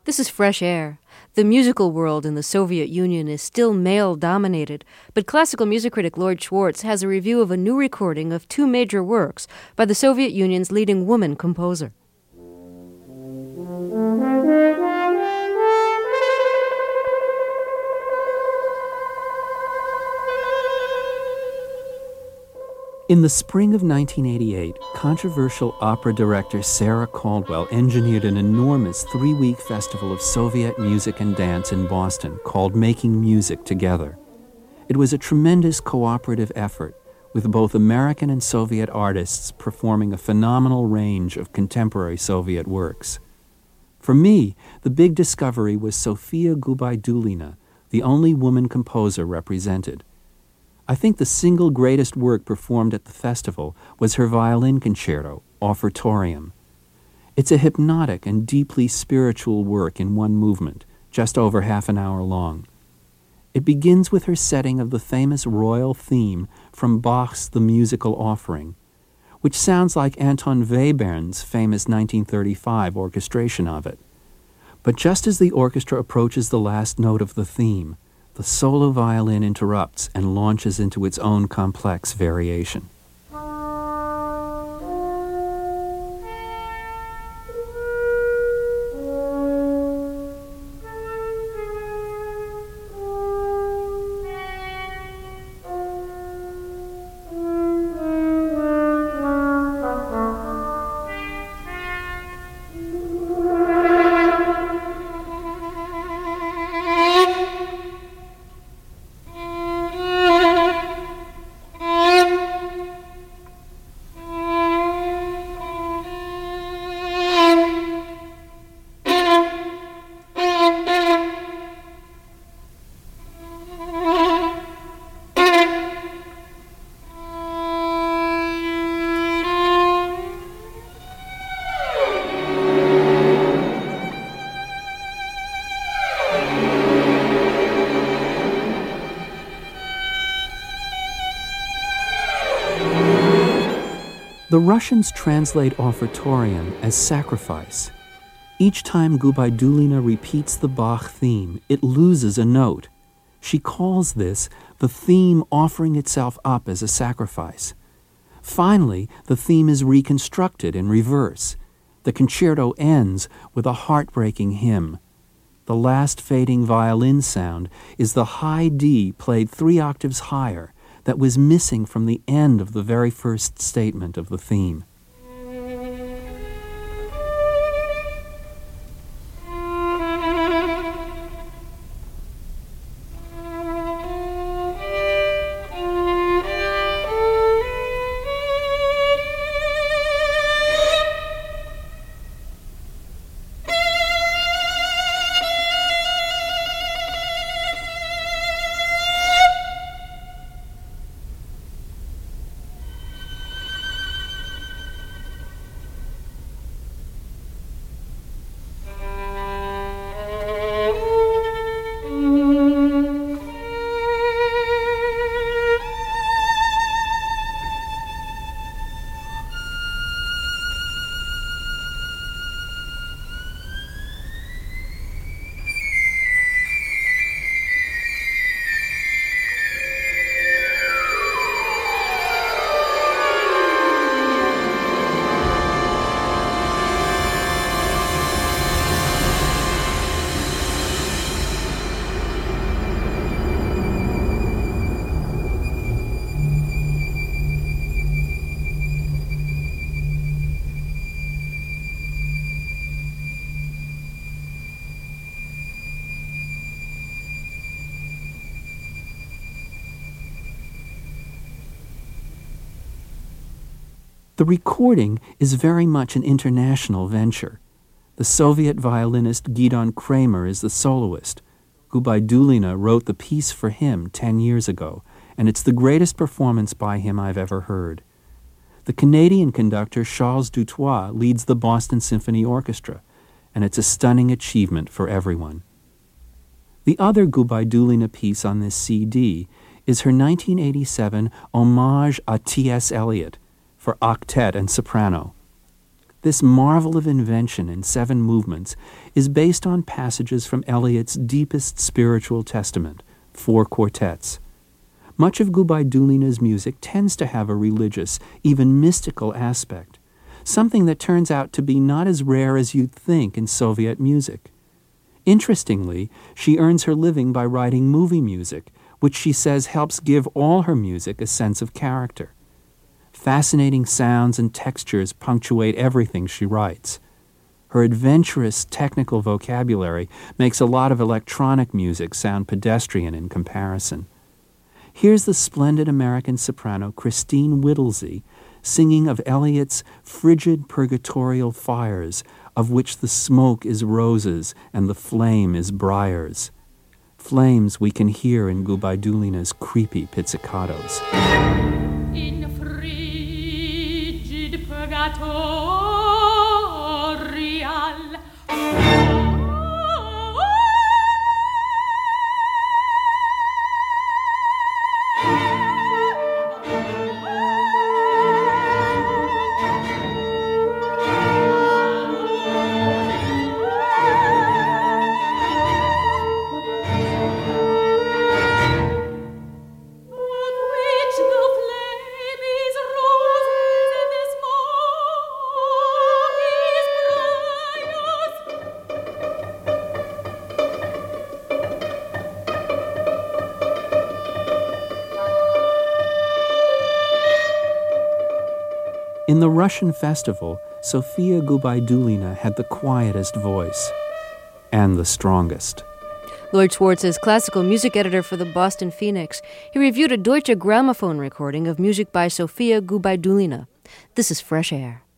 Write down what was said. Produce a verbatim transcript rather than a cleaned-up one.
This is Fresh Air. The musical world in the Soviet Union is still male-dominated, but classical music critic Lloyd Schwartz has a review of a new recording of two major works by the Soviet Union's leading woman composer. In the spring of nineteen eighty-eight, controversial opera director Sarah Caldwell engineered an enormous three-week festival of Soviet music and dance in Boston called Making Music Together. It was a tremendous cooperative effort, with both American and Soviet artists performing a phenomenal range of contemporary Soviet works. For me, the big discovery was Sofia Gubaidulina, the only woman composer represented. I think the single greatest work performed at the festival was her violin concerto, Offertorium. It's a hypnotic and deeply spiritual work in one movement, just over half an hour long. It begins with her setting of the famous royal theme from Bach's The Musical Offering, which sounds like Anton Webern's famous nineteen thirty-five orchestration of it. But just as the orchestra approaches the last note of the theme, the solo violin interrupts and launches into its own complex variation. The Russians translate offertorium as sacrifice. Each time Gubaidulina repeats the Bach theme, it loses a note. She calls this the theme offering itself up as a sacrifice. Finally, the theme is reconstructed in reverse. The concerto ends with a heartbreaking hymn. The last fading violin sound is the high D played three octaves higher, that was missing from the end of the very first statement of the theme. The recording is very much an international venture. The Soviet violinist Gidon Kramer is the soloist. Gubaidulina wrote the piece for him ten years ago, and it's the greatest performance by him I've ever heard. The Canadian conductor Charles Dutoit leads the Boston Symphony Orchestra, and it's a stunning achievement for everyone. The other Gubaidulina piece on this C D is her nineteen eighty-seven Hommage à T S Eliot for octet and soprano. This marvel of invention in seven movements is based on passages from Eliot's deepest spiritual testament, four quartets. Much of Gubaidulina's music tends to have a religious, even mystical aspect, something that turns out to be not as rare as you'd think in Soviet music. Interestingly, she earns her living by writing movie music, which she says helps give all her music a sense of character. Fascinating sounds and textures punctuate everything she writes. Her adventurous technical vocabulary makes a lot of electronic music sound pedestrian in comparison. Here's the splendid American soprano Christine Whittlesey singing of Eliot's frigid purgatorial fires, of which the smoke is roses and the flame is briars. Flames we can hear in Gubaidulina's creepy pizzicatos. In frigid purgatorial In the Russian festival, Sofia Gubaidulina had the quietest voice and the strongest. Lloyd Schwartz is classical music editor for the Boston Phoenix. He reviewed a Deutsche Grammophon recording of music by Sofia Gubaidulina. This is Fresh Air.